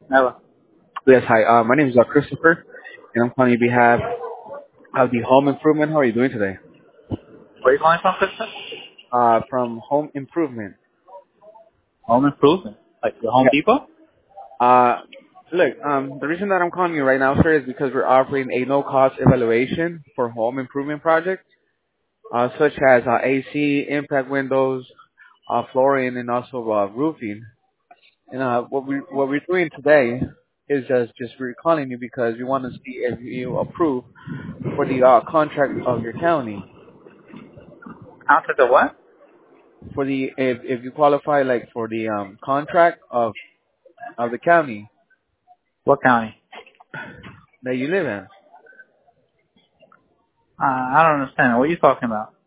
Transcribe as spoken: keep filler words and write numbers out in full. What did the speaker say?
Hello. Yes, hi. Uh, my name is uh, Christopher, and I'm calling on behalf of the Home Improvement. How are you doing today? Where are you calling from, Krista? Uh, from Home Improvement. Home Improvement. Like the Home Yeah. Depot? Uh, look, um, the reason that I'm calling you right now, sir, is because we're offering a no-cost evaluation for home improvement projects, uh, such as uh, A C, impact windows, uh, flooring, and also uh, roofing. And uh, what we what we're doing today is just just we're calling you because we want to see if you approve for the uh, contract of your county. After the what? For the if if you qualify like for the um contract of of the county What county? that you live in. Uh, I don't understand. What are you talking about?